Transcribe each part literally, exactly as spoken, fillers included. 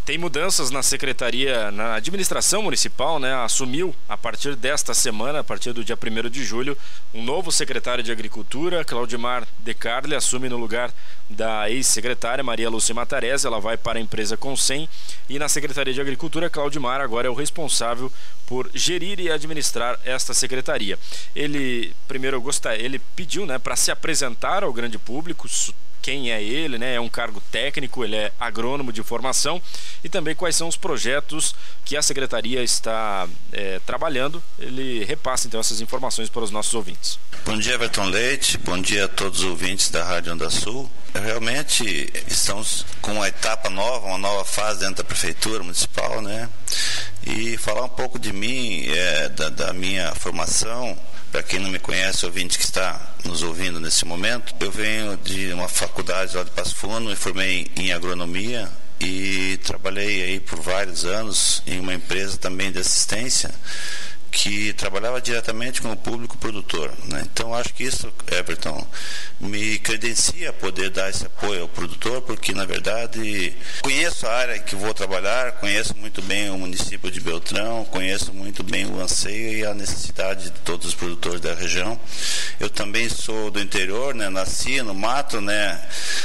Tem mudanças na secretaria, na administração municipal, né? Assumiu a partir desta semana, a partir do dia primeiro de julho, um novo secretário de Agricultura, Claudimar De Carli, assume no lugar da ex-secretária Maria Lúcia Matarese. Ela vai para a empresa Consem, e na Secretaria de Agricultura, Claudimar agora é o responsável por gerir e administrar esta secretaria. Ele primeiro gostar, ele pediu, né, para se apresentar ao grande público. Quem é ele, né? É um cargo técnico, ele é agrônomo de formação, e também quais são os projetos que a secretaria está é, trabalhando. Ele repassa então essas informações para os nossos ouvintes. Bom dia, Everton Leite, bom dia a todos os ouvintes da Rádio Onda Sul. Realmente estamos com uma etapa nova, uma nova fase dentro da Prefeitura Municipal, né? E falar um pouco de mim, é, da, da minha formação. Para quem não me conhece, ouvinte que está nos ouvindo nesse momento, eu venho de uma faculdade lá de Passo Fundo, me formei em agronomia e trabalhei aí por vários anos em uma empresa também de assistência que trabalhava diretamente com o público produtor, né? Então acho que isso, Everton, me credencia a poder dar esse apoio ao produtor, porque na verdade conheço a área que vou trabalhar, conheço muito bem o município de Beltrão, conheço muito bem o anseio e a necessidade de todos os produtores da região. Eu também sou do interior, né? Nasci no mato, né?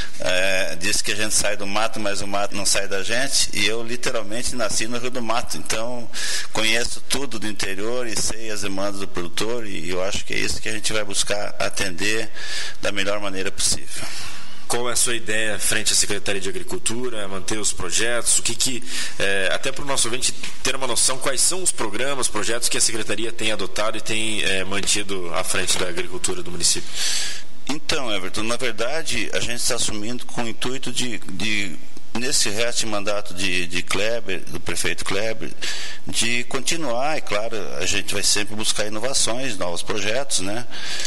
É, diz que a gente sai do mato, mas o mato não sai da gente, e eu literalmente nasci no Rio do Mato, então conheço tudo do interior e sei as demandas do produtor, e eu acho que é isso que a gente vai buscar atender da melhor maneira possível. Qual é a sua ideia frente à Secretaria de Agricultura, manter os projetos? O que que, é, até para o nosso ouvinte ter uma noção, quais são os programas, projetos que a Secretaria tem adotado e tem é, mantido à frente da agricultura do município? Então, Everton, na verdade, a gente está assumindo com o intuito de, de nesse resto de mandato de, de Kleber, do prefeito Kleber, de continuar, e claro, a gente vai sempre buscar inovações, novos projetos, né?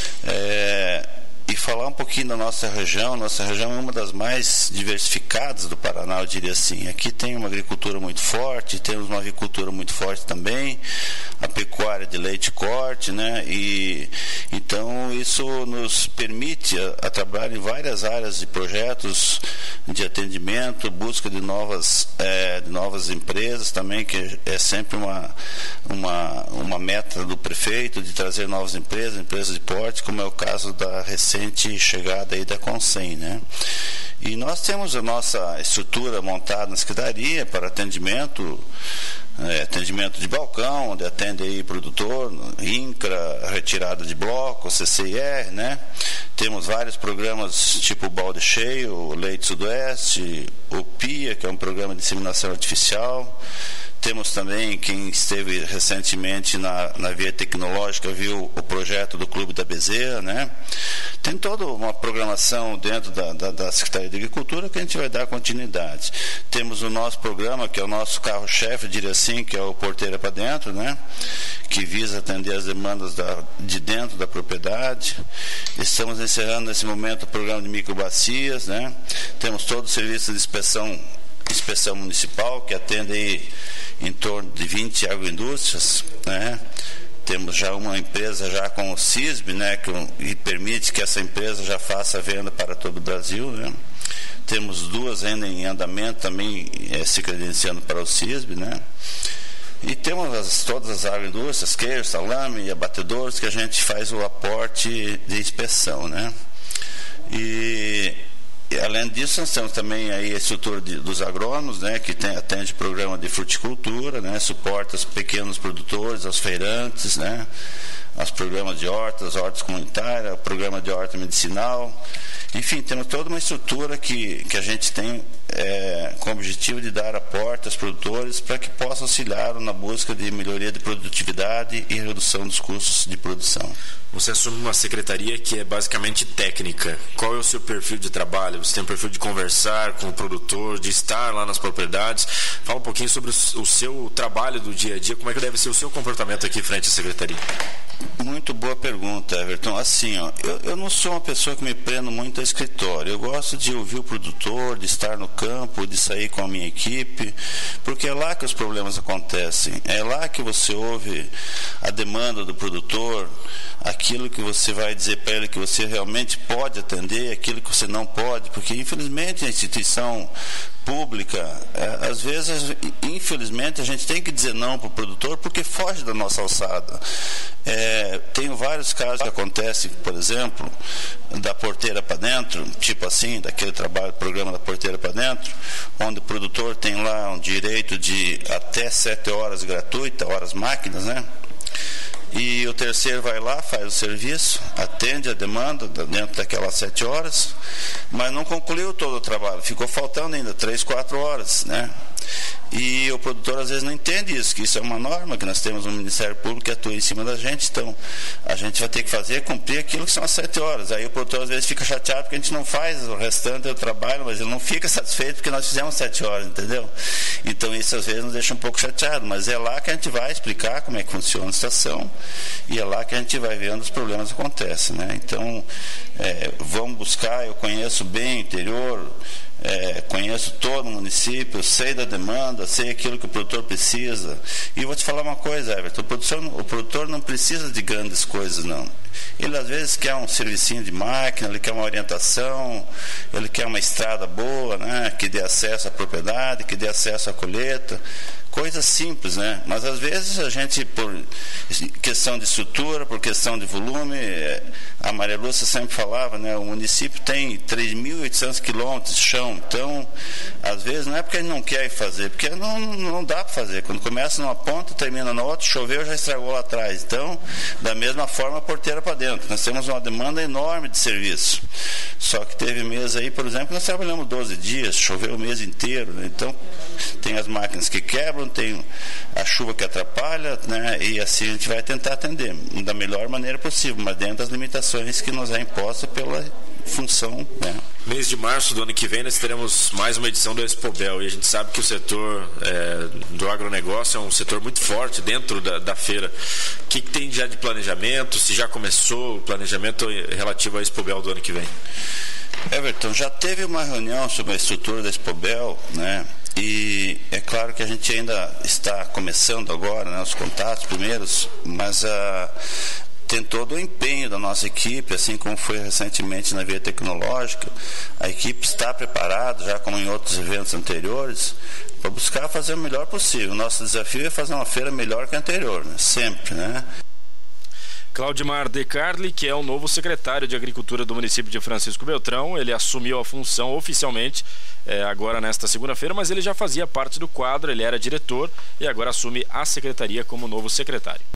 É, e falar um pouquinho da nossa região. Nossa região é uma das mais diversificadas do Paraná, eu diria assim. Aqui tem uma agricultura muito forte, temos uma agricultura muito forte também, a pecuária de leite e corte, né? E então isso nos permite a, a trabalhar em várias áreas de projetos de atendimento, busca de novas, é, de novas empresas também, que é sempre uma, uma, uma meta do prefeito, de trazer novas empresas, empresas de porte, como é o caso da recente chegada aí da Consem, né? E nós temos a nossa estrutura montada na secretaria para atendimento, é, atendimento de balcão, onde atende aí produtor, INCRA, retirada de bloco, C C I R, né? Temos vários programas tipo Balde Cheio, Leite Sudoeste, o PIA, que é um programa de inseminação artificial. Temos também, quem esteve recentemente na, na Via Tecnológica, viu o projeto do Clube da Bezerra, né? Tem toda uma programação dentro da, da, da Secretaria de Agricultura que a gente vai dar continuidade. Temos o nosso programa, que é o nosso carro-chefe, diria assim, que é o Porteira para Dentro, né? Que visa atender as demandas da, de dentro da propriedade. Estamos encerrando nesse momento o programa de microbacias, né? Temos todo o serviço de inspeção, inspeção municipal, que atende aí em torno de vinte agroindústrias, né? Temos já uma empresa já com o CISB, né, que, que permite que essa empresa já faça a venda para todo o Brasil, né? Temos duas ainda em andamento também, é, se credenciando para o CISB, né? E temos as, todas as agroindústrias, queijo, salame e abatedores, que a gente faz o aporte de inspeção, né? E E, além disso, nós temos também aí a estrutura de, dos agrônomos, né, que tem, atende programa de fruticultura, né, suporta os pequenos produtores, os feirantes, né, os programas de hortas, hortas comunitárias, o programa de horta medicinal. Enfim, temos toda uma estrutura que, que a gente tem é, com o objetivo de dar aporte aos produtores para que possam auxiliar na busca de melhoria de produtividade e redução dos custos de produção. Você assume uma secretaria que é basicamente técnica. Qual é o seu perfil de trabalho? Você tem um perfil de conversar com o produtor, de estar lá nas propriedades? Fala um pouquinho sobre o seu trabalho do dia a dia, como é que deve ser o seu comportamento aqui frente à secretaria? Muito boa pergunta, Everton. Assim, ó, eu, eu não sou uma pessoa que me prendo muito a escritório. Eu gosto de ouvir o produtor, de estar no campo, de sair com a minha equipe, porque é lá que os problemas acontecem. É lá que você ouve a demanda do produtor, aquilo que você vai dizer para ele que você realmente pode atender, aquilo que você não pode, porque infelizmente a instituição pública, é, às vezes, infelizmente, a gente tem que dizer não para o produtor porque foge da nossa alçada. É, tenho vários casos que acontecem, por exemplo, da porteira para dentro, tipo assim, daquele trabalho, programa da porteira para dentro, onde o produtor tem lá um direito de até sete horas gratuita, horas máquinas, né? E o terceiro vai lá, faz o serviço, atende a demanda dentro daquelas sete horas, mas não concluiu todo o trabalho, ficou faltando ainda três, quatro horas, né? E o produtor às vezes não entende isso, que isso é uma norma, que nós temos um Ministério Público que atua em cima da gente, então a gente vai ter que fazer, cumprir aquilo que são as sete horas. Aí o produtor às vezes fica chateado porque a gente não faz o restante do trabalho, mas ele não fica satisfeito porque nós fizemos sete horas, entendeu? Então isso às vezes nos deixa um pouco chateado, mas é lá que a gente vai explicar como é que funciona a estação e é lá que a gente vai vendo os problemas que acontecem, né? Então é, vamos buscar, eu conheço bem o interior, É, conheço todo o município, sei da demanda, sei aquilo que o produtor precisa. E vou te falar uma coisa, Everton, o produtor, o produtor não precisa de grandes coisas, não. Ele às vezes quer um servicinho de máquina, ele quer uma orientação, ele quer uma estrada boa, né, que dê acesso à propriedade, que dê acesso à colheita. Coisas simples, né? Mas às vezes a gente, por questão de estrutura, por questão de volume, a Maria Lúcia sempre falava, né? O município tem três mil e oitocentos quilômetros de chão, então, às vezes não é porque a gente não quer ir fazer, porque não, não dá para fazer. Quando começa numa ponta, termina na outra, choveu, já estragou lá atrás. Então, da mesma forma, a porteira para dentro. Nós temos uma demanda enorme de serviço. Só que teve mês aí, por exemplo, nós trabalhamos doze dias, choveu o mês inteiro, né? Então, tem as máquinas que quebram, tem a chuva que atrapalha, né? E assim a gente vai tentar atender da melhor maneira possível, mas dentro das limitações que nos é imposta pela função, né? Mês de março do ano que vem nós teremos mais uma edição do Expobel e a gente sabe que o setor é, do agronegócio é um setor muito forte dentro da, da feira. O que, que tem já de planejamento? Se já começou o planejamento relativo ao Expobel do ano que vem? Everton, já teve uma reunião sobre a estrutura da Expobel, né? E é claro que a gente ainda está começando agora, né, os contatos primeiros, mas a tem todo o empenho da nossa equipe, assim como foi recentemente na Via Tecnológica. A equipe está preparada, já como em outros eventos anteriores, para buscar fazer o melhor possível. O nosso desafio é fazer uma feira melhor que a anterior, né? Sempre, né? Claudimar De Carli, que é o novo secretário de Agricultura do município de Francisco Beltrão, ele assumiu a função oficialmente é, agora nesta segunda-feira, mas ele já fazia parte do quadro, ele era diretor e agora assume a secretaria como novo secretário.